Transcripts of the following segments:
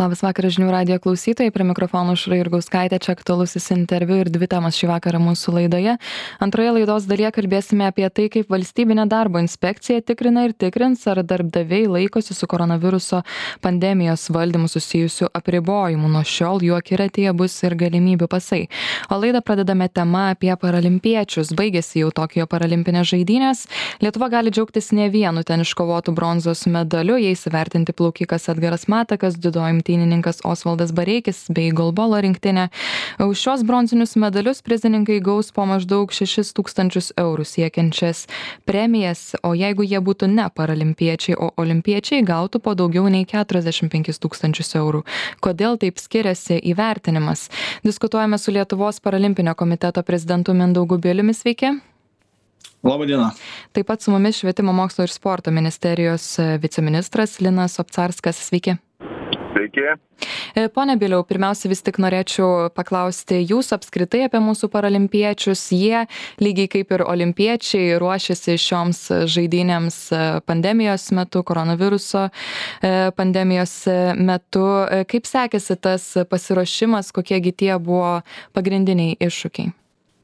Labas vakaras žinių radijo klausytojai, prie mikrofono Aušra Jurgauskaitė, čia aktualusis interviu ir 2 temos šį vakarą mūsų laidoje. Antroje laidos dalyje kalbėsime apie tai, kaip valstybinė darbo inspekcija tikrina ir tikrins, ar darbdaviai laikosi su koronaviruso pandemijos valdymu susijusių apribojimų. Nuo šiol jų akiratyje bus ir galimybių pasai. O laidą pradedame tema apie paralimpiečius. Baigėsi jau Tokijo paralimpinės žaidynės. Lietuva gali džiaugtis ne vienu ten iškovotų bronzos medaliu, jais įvertinti plaukikas Edgaras Matakas, dziudo imtynininkas Osvaldas Bareikis bei golbolo rinktinė. Už šios bronzinius medalius prizininkai gaus po maždaug 6 000 eurų siekiančias premijas, o jeigu jie būtų ne paralimpiečiai, o olimpiečiai, gautų po daugiau nei 45 000 eurų. Kodėl taip skiriasi įvertinimas? Diskutuojame su Lietuvos paralimpinio komiteto prezidentu Mindaugu Bieliumi. Sveiki. Labą dieną. Taip pat su mumis Švietimo mokslo ir sporto ministerijos viceministras Linas Opcarskas. Sveiki. Sveiki. Pone Bieliau, pirmiausia vis tik norėčiau paklausti jūsų apskritai apie mūsų paralimpiečius. Jie, lygiai kaip ir olimpiečiai, ruošiasi šioms žaidynėms pandemijos metu, koronaviruso pandemijos metu. Kaip sekėsi tas pasiruošimas, kokiegi tie buvo pagrindiniai iššūkiai?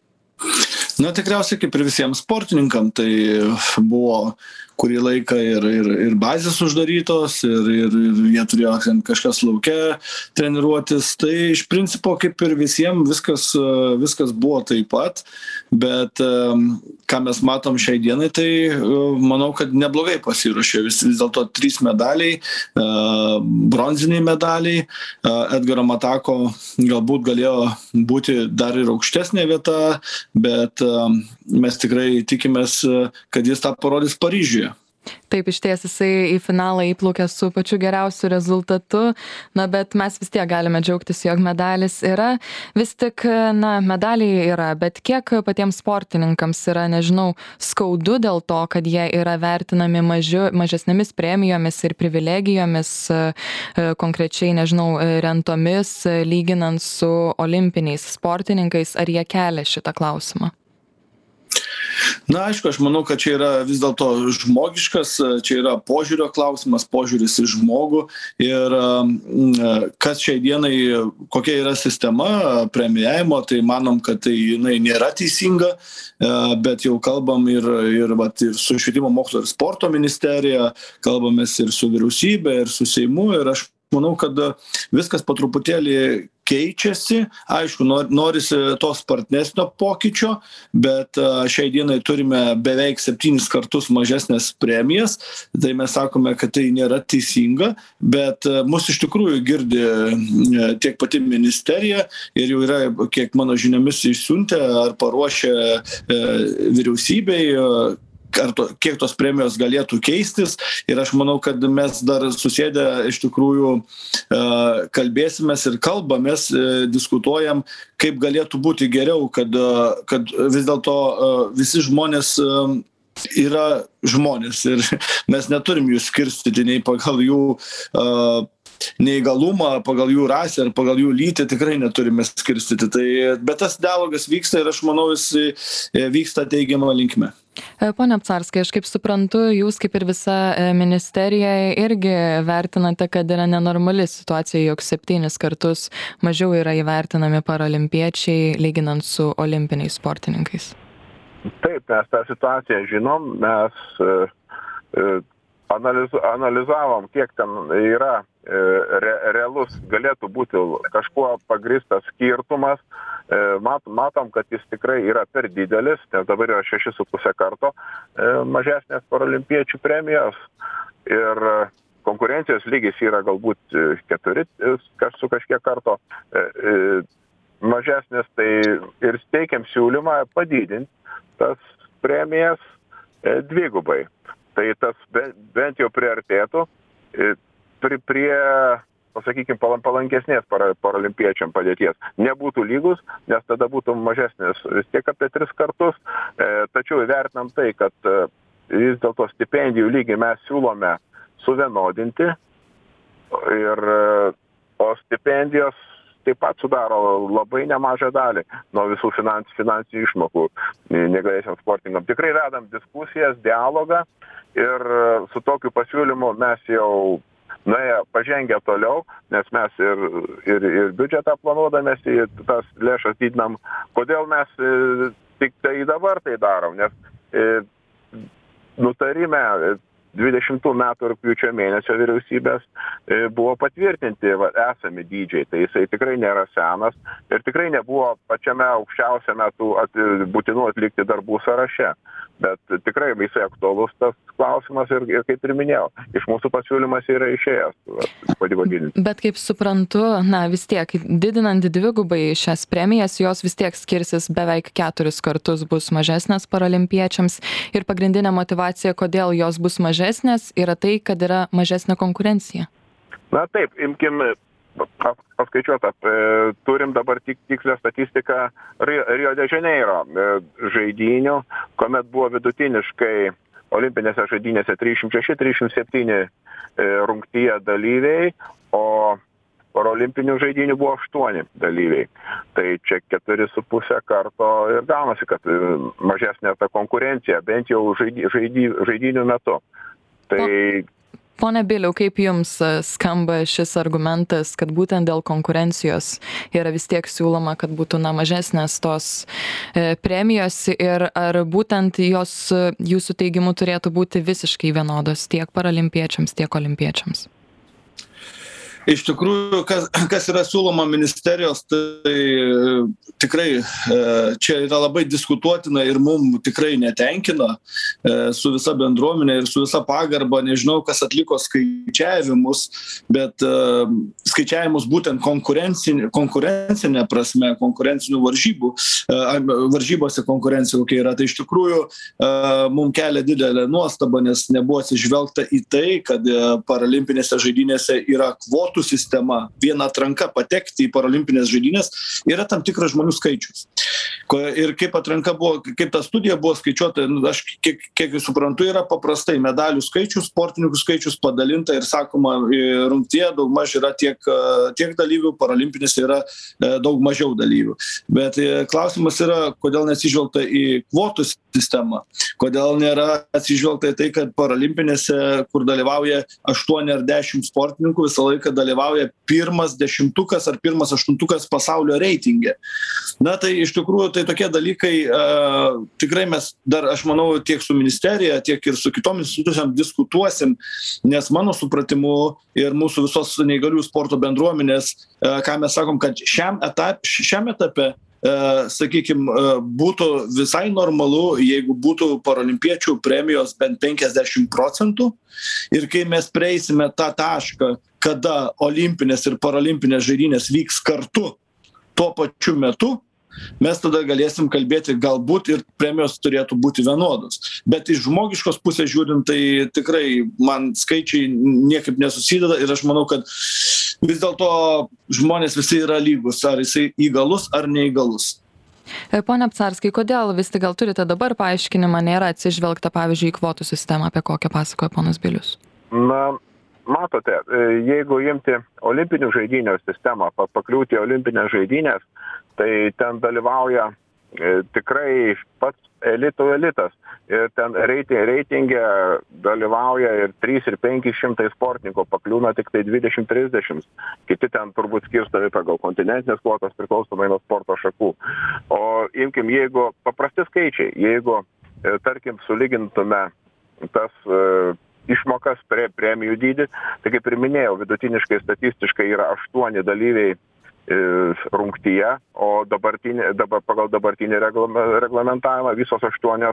Na, tikriausiai kaip ir visiems sportininkam, tai buvo kurį laiką ir bazės uždarytos, ir jie turėjo kažkas lauke treniruotis. Tai iš principo kaip ir visiems viskas buvo taip pat, bet ką mes matom šiai dienai, tai manau, kad neblogai pasiruošė. Vis dėlto 3 medaliai, bronziniai medaliai. Edgaro Matako galbūt galėjo būti dar ir aukštesnė vieta, bet mes tikrai tikimės, kad jis tą parodys Paryžiuje. Taip, išties jisai į finalą įplaukė su pačiu geriausiu rezultatu, bet mes vis tiek galime džiaugtis, jog medalis yra. Vis tik, medaliai yra, bet kiek patiems sportininkams yra, nežinau, skaudu dėl to, kad jie yra vertinami mažesnėmis premijomis ir privilegijomis, konkrečiai, nežinau, rentomis, lyginant su olimpiniais sportininkais, ar jie kelia šitą klausimą? Na, aišku, aš manau, kad čia yra vis dėlto žmogiškas, čia yra požiūrio klausimas, požiūris į žmogų ir kas šiai dienai, kokia yra sistema premijavimo, tai manom, kad tai jinai nėra teisinga, bet jau kalbam ir su Švietimo mokslo ir sporto ministerija, kalbamės ir su vyriausybė, ir su Seimu, ir aš manau, kad viskas po truputėlį keičiasi. Aišku, norisi to spartesnio pokyčio, bet šiai dienai turime beveik 7 kartus mažesnės premijas. Tai mes sakome, kad tai nėra teisinga, bet mus iš tikrųjų girdi tiek pati ministerija ir jau yra, kiek mano žiniomis, išsiuntę ar paruošę vyriausybei, kiek tos premijos galėtų keistis, ir aš manau, kad mes dar susėdę iš tikrųjų kalbėsimės ir kalbamės, diskutuojam, kaip galėtų būti geriau, kad vis dėlto visi žmonės yra žmonės ir mes neturim jų skirstyti nei pagal jų neįgalumą, pagal jų rasę ar pagal jų lytį, tikrai neturime skirstyti. Bet tas dialogas vyksta ir aš manau, jis vyksta teigiamą linkme. Pone Opcarskai, aš kaip suprantu, jūs kaip ir visa ministerija irgi vertinate, kad yra nenormali situacija, jog 7 kartus mažiau yra įvertinami paralimpiečiai lyginant su olimpiniais sportininkais. Taip, mes tą situaciją žinom, mes analizavom, kiek ten yra realus, galėtų būti kažkuo pagristas skirtumas. Matom, kad jis tikrai yra per didelis, nes dabar yra 6,5 karto mažesnės paralimpiečių premijos ir konkurencijos lygis yra galbūt 4 su kažkiek karto mažesnės, tai ir teikiam siūlymą padidinti tas premijas 2. Tai tas bent jau priartėtų prie pasakykime, palankesnės paralimpiečiam padėties. Nebūtų lygus, nes tada būtų mažesnis vis tiek apie 3 kartus. Tačiau įvertinam tai, kad vis dėlto stipendijų lygį mes siūlome suvienodinti, o stipendijos taip pat sudaro labai nemažą dalį nuo visų finansinių išmokų negalėsiams sportininkam. Tikrai vedam diskusijas, dialogą ir su tokiu pasiūlymu mes jau nuėję, pažengę toliau, nes mes ir biudžetą planuodamės į tas lėšas didinam. Kodėl mes tik tai dabar tai darom? Nes nutarime 20 metų rugpjūčio mėnesio vyriausybės buvo patvirtinti esami dydžiai, tai jisai tikrai nėra senas ir tikrai nebuvo pačiame aukščiausiame tų būtinų atlikti darbų sąraše. Bet tikrai visai aktualus tas klausimas ir kaip ir minėjau, iš mūsų pasiūlymas yra išėjęs padidinti. Bet kaip suprantu, vis tiek didinant dvigubai šias premijas, jos vis tiek skirsis beveik 4 kartus, bus mažesnės paralimpiečiams ir pagrindinė motyvacija, kodėl jos bus mažesnės, yra tai, kad yra mažesnė konkurencija. Na taip, imkim paskaičiuota, turim dabar tikslę statistiką Rio de Janeiro žaidynių, kuomet buvo vidutiniškai olimpinėse žaidynėse 306-307 rungtyje dalyviai, o parolimpinių žaidynių buvo 8 dalyviai. Tai čia 4,5 karto ir gaunasi, kad mažesnė ta konkurencija, bent jau žaidynių metu. Tai Pone Biliau, kaip jums skamba šis argumentas, kad būtent dėl konkurencijos yra vis tiek siūloma, kad būtų mažesnės tos premijos ir ar būtent jos jūsų teigimu turėtų būti visiškai vienodos tiek paralimpiečiams, tiek olimpiečiams? Iš tikrųjų, kas yra siūloma ministerijos, tai tikrai čia yra labai diskutuotina ir mums tikrai netenkina su visa bendruomenė ir su visa pagarba. Nežinau, kas atliko skaičiavimus, bet skaičiavimus būtent konkurencinė prasme, konkurencinių varžybose konkurencija kokia yra. Tai iš tikrųjų mums kelia didelę nuostabą, nes nebuvo atsižvelgta į tai, kad paralimpinėse žaidynėse yra kvotų sistema, viena atranka patekti į paralimpinės žaidynės yra tam tikras žmonių skaičius. Ir kaip atranka buvo, kaip ta studija buvo skaičiuota, aš kiek suprantu, yra paprastai medalių skaičius, sportininkų skaičius padalinta ir sakoma, rungtyje daugmaž yra tiek dalyvių, paralimpinėse yra daug mažiau dalyvių. Bet klausimas yra, kodėl nesižvelgta į kvotų sistemą, kodėl nėra atsižvelgta į tai, kad paralimpinėse, kur dalyvauja 8 ar 10 sportininkų, visą laiką dalyvauja pirmas 10 ar pirmas 8 pasaulio reitinge. Na tai iš tikrųjų tai tokie dalykai tikrai mes dar, aš manau, tiek su ministerija, tiek ir su kitom institucijom diskutuosim, nes mano supratimu ir mūsų visos neįgalių sporto bendruomenės, ką mes sakom, kad šiam etape sakykime, būtų visai normalu, jeigu būtų paralimpiečių premijos bent 50%. Ir kai mes prieisime tą tašką, kada olimpinės ir paralimpinės žaidynės vyks kartu tuo pačiu metu, mes tada galėsim kalbėti, galbūt ir premijos turėtų būti vienodos. Bet iš žmogiškos pusės žiūrint, tai tikrai man skaičiai niekaip nesusideda ir aš manau, kad vis dėlto žmonės visi yra lygus, ar jisai įgalus ar neįgalus. Pone Apcarskai, kodėl vis tik gal turite dabar paaiškinimą, nėra atsižvelgta, pavyzdžiui, į kvotų sistemą, apie kokią pasakoja ponas Bilius? Na, matote, jeigu imti olimpinių žaidynių sistemą, pakliūti į olimpinės žaidynės, tai ten dalyvauja tikrai pats elitas. Ir ten reitinge dalyvauja ir 300 ir 500 sportininkų, pakliūna tik tai 20-30. Kiti ten turbūt skirstomi pagal kontinentinės kvotas priklausomai nuo sporto šakų. O imkim, jeigu paprasti skaičiai, jeigu, tarkim, sulygintume tas išmokas premijų dydį, tai kaip ir minėjau, vidutiniškai statistiškai yra 8 dalyviai rungtyje, o pagal dabartinį reglamentavimą visos 8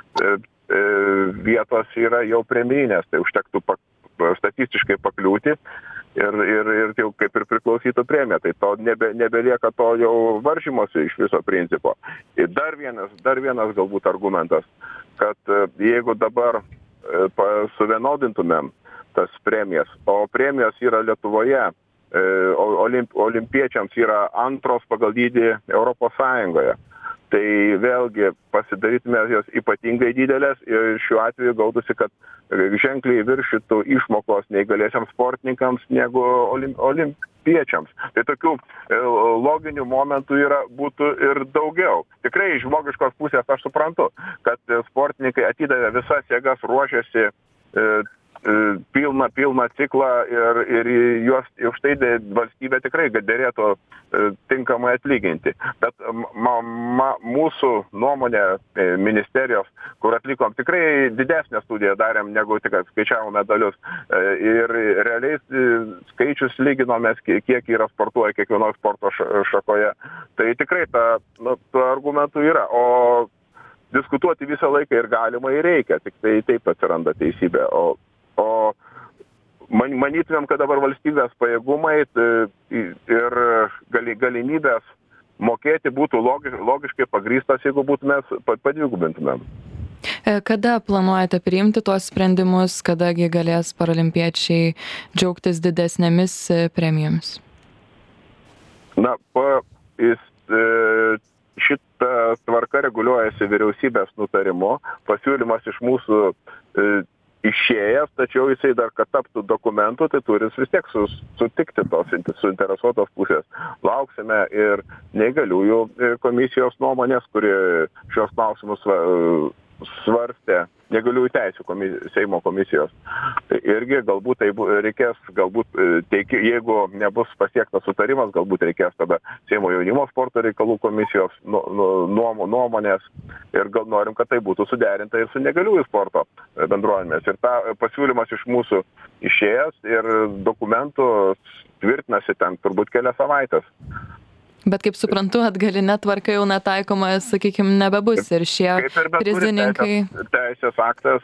vietos yra jau premijinės, tai užtektų statistiškai pakliūti ir jau kaip ir priklausytų premija, tai to nebelieka to jau varžymosi iš viso principo. Ir dar vienas galbūt argumentas, kad jeigu dabar suvienodintumėm tas premijas, o premijos yra Lietuvoje, olimpiečiams yra antros pagal dydį Europos Sąjungoje. Tai vėlgi pasidarytume jos ypatingai didelės ir šiuo atveju gautųsi, kad ženkliai viršytų išmokos neįgaliesiems sportininkams negu olimpiečiams. Tai tokių loginių momentų būtų ir daugiau. Tikrai iš žmogiškos pusės aš suprantu, kad sportininkai atidavė visas jėgas, ruošiasi pilną ciklą ir juos už tai valstybė tikrai derėtų tinkamai atlyginti. Bet mūsų nuomonė ministerijos, kur atlikom tikrai didesnę studiją darėm, negu tik skaičiavom medalius. Ir realiai skaičius lyginomės, kiek yra sportuoja kiekvienoje sporto šakoje. Tai tikrai tų argumentų yra. O diskutuoti visą laiką ir galima, ir reikia. Tik tai taip atsiranda teisybė. O manytumėm, kad dabar valstybės pajėgumai ir galimybės mokėti būtų logiškai pagrįstas, jeigu mes padvigubintumėm. Kada planuojate priimti tuos sprendimus, kadagi galės paralimpiečiai džiaugtis didesnėmis premijomis? Šita tvarka reguliuojasi vyriausybės nutarimu, pasiūlymas iš mūsų išėjęs, tačiau jisai dar, kad taptų dokumentu, tai turi vis tiek sutikti tos suinteresuotos pusės. Lauksime ir neįgaliųjų komisijos nuomonės, kuri šios klausimus svarstė neįgaliųjų teisių Seimo komisijos. Tai irgi galbūt tai reikės, jeigu nebus pasiektas sutarimas, galbūt reikės tada Seimo jaunimo sporto reikalų komisijos nuomonės ir gal norim, kad tai būtų suderinta ir su neįgaliųjų sporto bendruomenės. Ir ta pasiūlymas iš mūsų išėjęs ir dokumentų tvirtinasi ten turbūt kelias savaitės. Bet kaip suprantu, atgalinė tvarka jau netaikoma, sakykime, nebebus ir šie prizininkai. Teisės aktas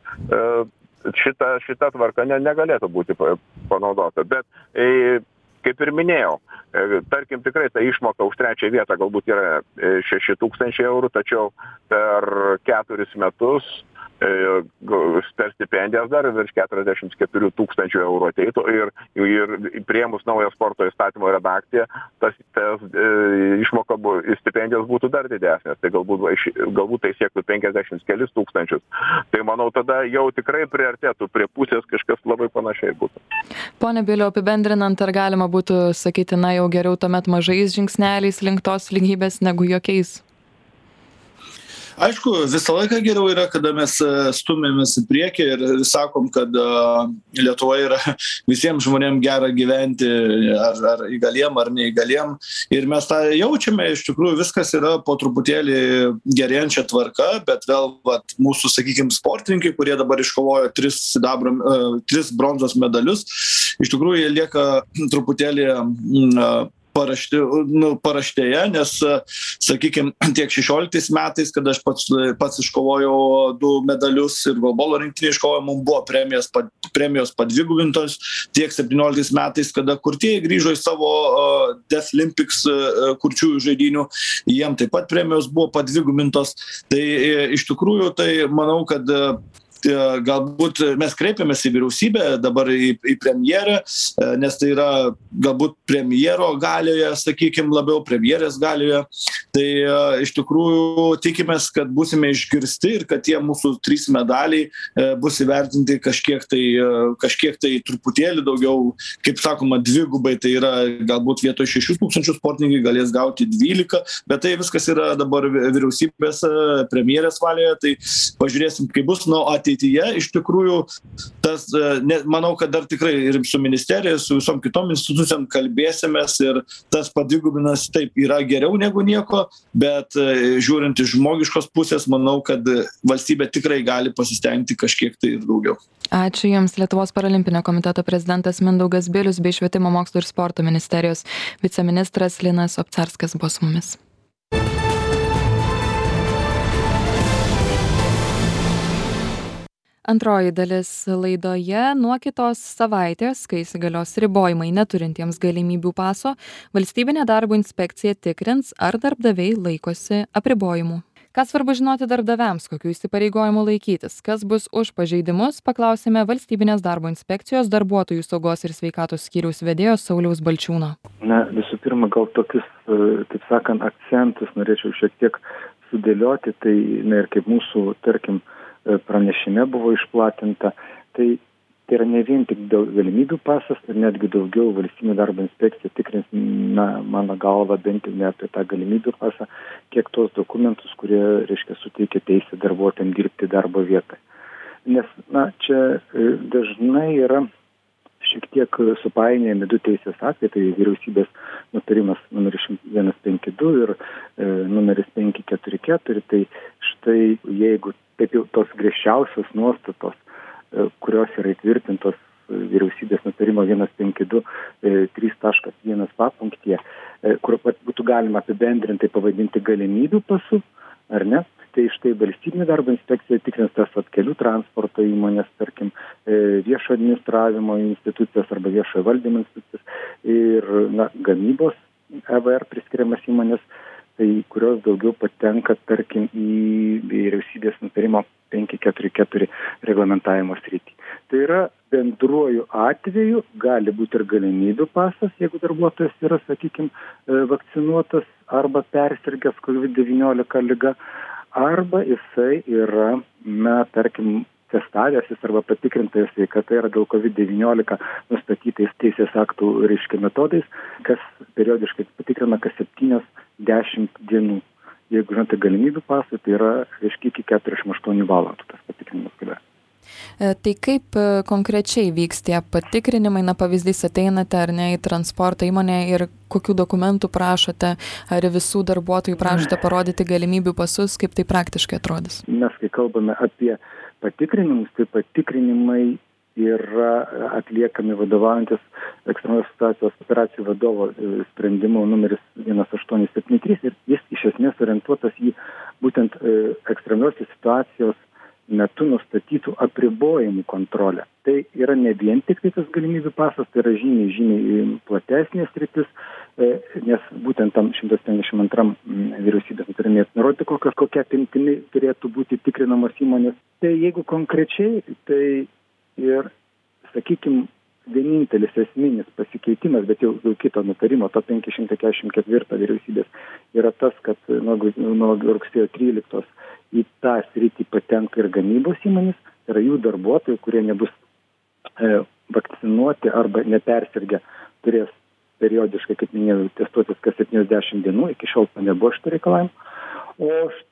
šita tvarka negalėtų būti panaudota. Bet kaip ir minėjau, tarkim tikrai ta išmoka už 3 vietą galbūt yra 6 000 eurų, tačiau per 4 metus per stipendijas dar virš 44 000 eurų ateitų ir priėmus naują sporto įstatymo redakciją, tas išmoka stipendijos būtų dar didesnės, tai galbūt tai siektų 50 kelis tūkstančius. Tai manau, tada jau tikrai priartėtų prie pusės kažkas labai panašiai būtų. Pone Biliau, apibendrinant, ar galima būtų sakyti, jau geriau tuomet mažais žingsneliais link tos lygybės negu jokiais? Aišku, visą laiką geriau yra, kada mes stumėmės į priekį ir sakom, kad Lietuvoje yra visiems žmonėms gera gyventi, ar įgaliem, ar neįgaliem. Ir mes tą jaučiame, iš tikrųjų viskas yra po truputėlį gerėjančia tvarka, bet vėl mūsų, sakykime, sportininkai, kurie dabar iškovojo 3 bronzos medalius, iš tikrųjų jie lieka truputėlį paraštėje, nes, sakykime, tiek 16 metais, kada aš pats iškovojau 2 medalius ir golbolo rinktinė iškovojo, mums buvo premijos padvigubintos, tiek 17 metais, kada kurtieji grįžo į savo Deaflympics kurčiųjų žaidynių, jiem taip pat premijos buvo padvigubintos. Tai iš tikrųjų, tai manau, kad galbūt mes kreipiamės į vyriausybę, dabar į premjerę, nes tai yra galbūt premjero galioje, sakykime, labiau premjerės galioje. Tai iš tikrųjų tikimės, kad būsime išgirsti ir kad tie mūsų 3 medaliai bus įvertinti kažkiek tai truputėlį daugiau, kaip sakoma, dvigubai, tai yra galbūt vietoj 6 000 sportininkai galės gauti 12, bet tai viskas yra dabar vyriausybės premjerės valioje, tai pažiūrėsim, kaip bus. Ateityje iš tikrųjų tas, manau, kad dar tikrai ir su ministerija, su visom kitom institucijom kalbėsimės ir tas padvigubinas taip yra geriau negu nieko, bet žiūrint iš žmogiškos pusės, manau, kad valstybė tikrai gali pasistengti kažkiek tai ir daugiau. Ačiū Jums. Lietuvos paralimpinio komiteto prezidentas Mindaugas Bilius bei Švietimo mokslo ir sporto ministerijos viceministras Linas Obcarskas buvo su mumis. Antroji dalis laidoje. Nuo kitos savaitės, kai įsigalios ribojimai neturintiems galimybių paso, valstybinė darbo inspekcija tikrins, ar darbdaviai laikosi apribojimų. Ką svarbu žinoti darbdaviams, kokių įsipareigojimų laikytis, kas bus už pažeidimus, paklausėme Valstybinės darbo inspekcijos darbuotojų saugos ir sveikatos skyriaus vedėjo Sauliaus Balčiūno. Visų pirma, gal tokius, taip sakant, akcentus norėčiau šiek tiek sudėlioti, tai ir kaip mūsų, tarkim, pranešime buvo išplatinta, tai yra ne vien tik galimybių pasas, ir netgi daugiau valstybinė darbo inspekcija tikrins, mano galva, bent jau ne apie tą galimybių pasą, kiek tos dokumentus, kurie, reiškia, suteikia teisę darbuotojams dirbti darbo vietą. Nes, čia dažnai yra šiek tiek supainiojami du teisės aktai, tai vyriausybės nutarimas numeris 152 ir numeris 544, tai štai jeigu taip jau tos griežčiausios nuostatos, kurios yra įtvirtintos vyriausybės nutarimo 152 3.1 papunktyje, kur būtų galima apibendrintai pavadinti galimybių pasu, ar ne? Tai štai valstybinė darbo inspekcija tikrins tas kelių transporto įmonės, tarkim, viešo administravimo institucijas arba viešojo valdymo institucijas ir gamybos EVR priskiriamas įmonės, tai kurios daugiau patenka, tarkim, į vyriausybės nutarimo 544 reglamentavimo sritį. Tai yra bendruoju atveju gali būti ir galimybių pasas, jeigu darbuotojas yra, sakykime, vakcinuotas arba persirgęs COVID-19 liga, arba jisai yra, tarkim, testavęsis arba patikrintas sveikata yra dėl COVID-19 nustatytais teisės aktų metodais, kas periodiškai patikrina kas 7-10 dienų. Jeigu žinote galimybių pasą, tai yra iki 48 valandų tas patikrinimas galioja. Tai kaip konkrečiai vyks tie patikrinimai, pavyzdys ateinate ar ne į transporto įmonę ir kokių dokumentų prašote, ar visų darbuotojų prašote parodyti galimybių pasus, kaip tai praktiškai atrodys? Mes, kai kalbame apie patikrinimus, tai patikrinimai yra atliekami vadovaujantis ekstremalios situacijos operacijų vadovo sprendimu numeris 1873 ir jis iš esmės orientuotas į būtent ekstremalios situacijos metu nustatytų apribojimų kontrolę. Tai yra ne vien tik tas galimybių pasas, tai yra žymiai platesnės sritis, nes būtent tam 152 vyriausybės nutarime nurodyti, kokia apimtimi turėtų būti tikrinamos įmonės. Tai jeigu konkrečiai, tai ir, sakykime, vienintelis esminis pasikeitimas, bet jau kito nutarimo, to 544 vyriausybės, yra tas, kad nuo rugsėjo 13 į tą sritį patenka ir gamybos įmonės, tai yra jų darbuotojai, kurie nebus vakcinuoti arba nepersirgę, turės periodiškai, kaip minėjau, testuotis kas 70 dienų, iki šiol to nebuvo šito reikalavimo. O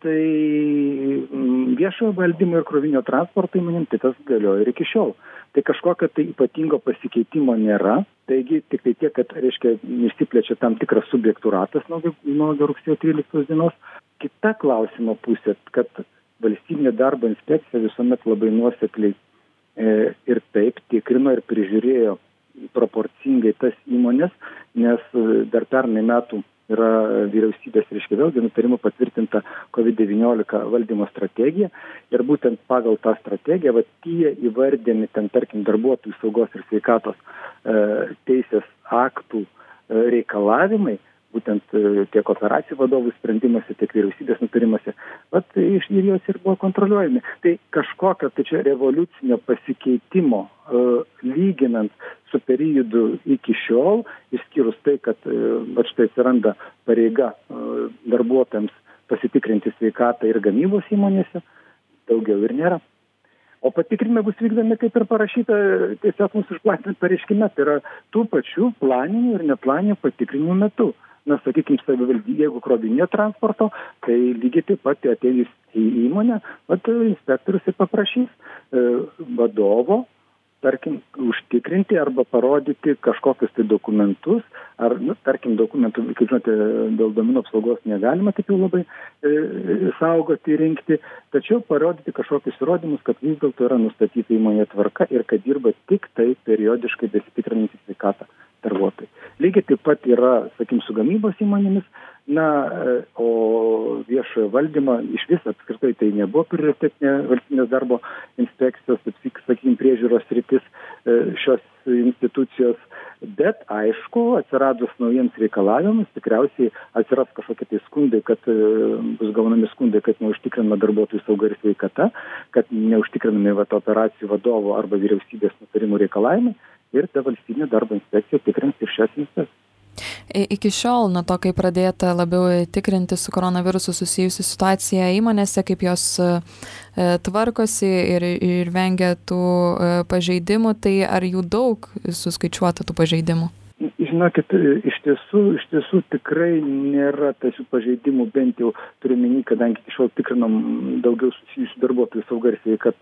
štai viešojo valdymo ir krovinio transporto įmonėm, tai tas galioja ir iki šiol. Tai kažkokio tai ypatingo pasikeitimo nėra, taigi tik tai tiek, kad, išsiplečia tam tikras subjektų ratas nuo rugsėjo 13 dienos. Kita klausimo pusė, kad valstybinė darbo inspekcija visuomet labai nuosekliai ir taip tikrino ir prižiūrėjo proporcingai tas įmonės, nes dar pernai metų yra vyriausybės, vėlgi nutarimu patvirtinta COVID-19 valdymo strategija ir būtent pagal tą strategiją tie įvardėmi ten, tarkim, darbuotojų saugos ir sveikatos teisės aktų reikalavimai, būtent tiek operacijų vadovų sprendimuose, tiek vyriausybės nutarimuose, ir jos ir buvo kontroliuojami. Tai kažkokio čia revoliucinio pasikeitimo lyginant su periodu iki šiol, išskyrus tai, kad štai atsiranda pareiga darbuotojams pasitikrinti sveikatą ir gamybos įmonėse, daugiau ir nėra. O patikrinimai bus vykdomi, kaip ir parašyta, tiesiog mūsų išplatinant pareiškime, tai yra tų pačių planinių ir neplaninių patikrinimų metu. Sakykime, savivaldybė, jeigu krovininio transporto, tai lygiai taip pat atėjus į įmonę, inspektorius ir paprašys vadovo, tarkim, užtikrinti arba parodyti kažkokius tai dokumentus, ar, tarkim, dokumentų, kaip žinote, dėl duomenų apsaugos negalima taip jau labai saugoti, rinkti, tačiau parodyti kažkokius įrodymus, kad vis dėlto yra nustatyta įmonė tvarka ir kad dirba tik tai periodiškai besitikrinantys sveikatą darbuotojai. Lygiai taip pat yra, sakykime, su gamybos įmonėmis, o viešojo valdymo iš vis apskritai tai nebuvo prioritetinė valstybinės darbo inspekcijos, sakykime, priežiūros sritis šios institucijos, bet aišku, atsiradus naujiems reikalavimams, tikriausiai atsiras kažkokie tai skundai, kad bus gaunami skundai, kad neužtikrinama darbuotojų sauga ir sveikata, kad neužtikrinami operacijų vadovo arba vyriausybės nutarimų reikalavimai ir ta valstybinė darbo inspekcija tikrins ir šias institucijas. Iki šiol, nuo to, kai pradėta labiau tikrinti su koronavirusu susijusi situacija įmonėse, kaip jos tvarkosi ir vengia tų pažeidimų, tai ar jų daug suskaičiuota tų pažeidimų? Žinokit, iš tiesų tikrai nėra tokių pažeidimų, bent jau turiu omeny, kadangi iki šiol tikrinom daugiau susijusių darbuotojų sauga ir sveikata.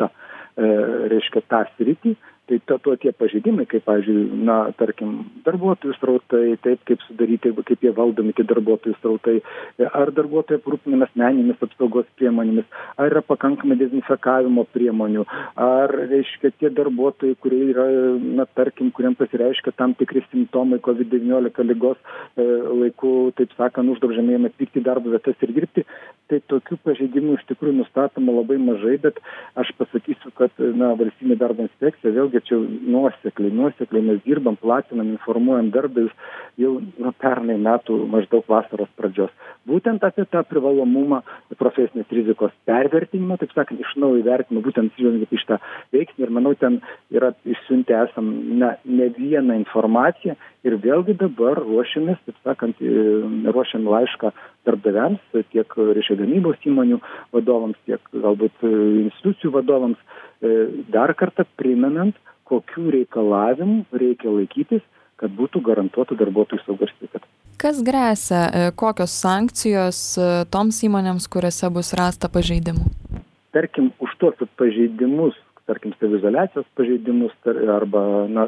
reiškia tą sritį, tai tie pažeidimai, kaip, pavyzdžiui, tarkim, darbuotojų srautai, taip kaip sudaryti, kaip jie valdomi tie darbuotojų srautai, ar darbuotojų aprūpinimas meninėmis apsaugos priemonėmis, ar yra pakankamai dezinfekavimo priemonių, ar, reiškia, tie darbuotojai, kurie yra, tarkim, kuriem pasireiškia tam tikri simptomai COVID-19 ligos laiku, taip sakant, uždraudžiame jiem atvykti į darbo vietas ir dirbti, tai tokių pažeidimų iš tikrųjų nustatoma labai mažai, bet aš pasakysiu, kad valstybinė darbo inspekcija vėlgi čia nuosekliai mes dirbam, platinam, informuojam darbdavius jau nuo pernai metų maždaug vasaros pradžios. Būtent apie tą privalomumą profesinės rizikos pervertinimą, taip sakant, iš naujo įvertinimą, būtent žiūrint į šitą veiksmį ir manau, ten yra išsiuntę esam ne vieną informaciją ir vėlgi dabar ruošiamės, taip sakant, ruošiam laišką darbdaviams, tiek reiškia gamybos įmonių vadovams, tiek galbūt institucijų vadovams, dar kartą primenant, kokių reikalavimų reikia laikytis, kad būtų garantuota darbuotojų sauga ir sveikata. Kas gresia, kokios sankcijos toms įmonėms, kuriuose bus rasta pažeidimų? Tarkim, už tuos pažeidimus, tarkim, saviizoliacijos pažeidimus arba,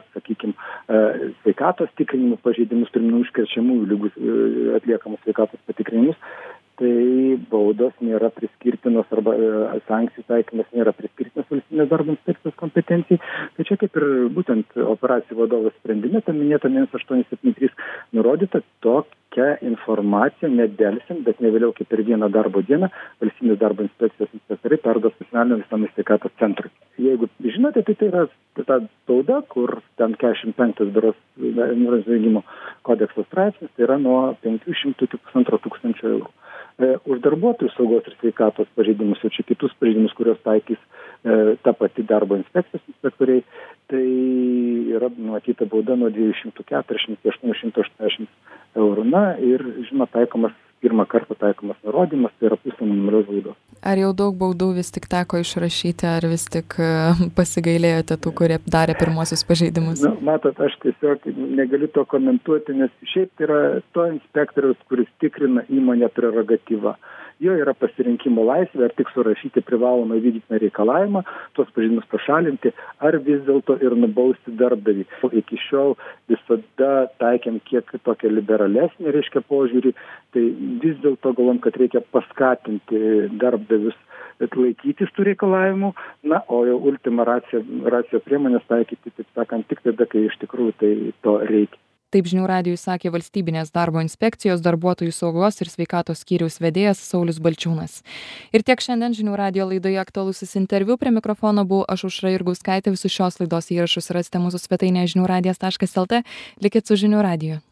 sveikatos tikrinimų pažeidimus, pirminių užkrečiamųjų ligų atliekamus sveikatos patikrinimus, tai baudos nėra priskirtinos arba sankcijų taikymas nėra priskirtinas valstybinės darbo inspekcijos kompetencijai. Tai čia kaip ir būtent operacijų vadovo sprendime, tam minėta 1873 nurodyta tokia informacija nedelsiant, bet ne vėliau kaip per vieną darbo dieną valstybinės darbo inspekcijos inspektoriai perduos nacionaliniam visuomenės sveikatos centrui. Jeigu žinote, tai yra ta bauda, kur ten 45 berods nusižengimo kodekso straipsnis, tai yra nuo 500 iki 1500 eurų. Už darbuotojų saugos ir sveikatos pažeidimus, o čia kitus pažeidimus, kurios taikys ta pati darbo inspekcijos inspektoriai, tai yra numatyta bauda nuo 240 iki 880 eurų. Ir, pirmą kartą taikomas nurodymas, tai yra pusė minimalios baudos. Ar jau daug baudų vis tik teko išrašyti, ar vis tik pasigailėjote tų, kurie darė pirmosius pažeidimus? Matot, aš tiesiog negaliu to komentuoti, nes šiaip tai yra to inspektoriaus, kuris tikrina įmonę prerogatyva. Jo yra pasirinkimo laisvė, ar tik surašyti privalomą vykdytiną reikalavimą, tuos pažeidimus pašalinti, ar vis dėlto ir nubausti darbdavį. Iki šiol visada taikėm kiek tokią liberalesnį, reiškia, požiūrį, tai vis dėlto galvom, kad reikia paskatinti darbdavius laikytis tų reikalavimų, o jau ultima ratio priemonės taikyti, taip sakant, tik tada, kai iš tikrųjų tai to reikia. Taip žinių radijui sakė valstybinės darbo inspekcijos darbuotojų saugos ir sveikatos skyriaus vedėjas Saulius Balčiūnas. Ir tiek šiandien žinių radijo laidoje aktualusis interviu. Prie mikrofono buvau aš Aušra Jurgauskaitė. Visus šios laidos įrašus rasite mūsų svetainėje žiniųradijas.lt. Likit su žinių radiju.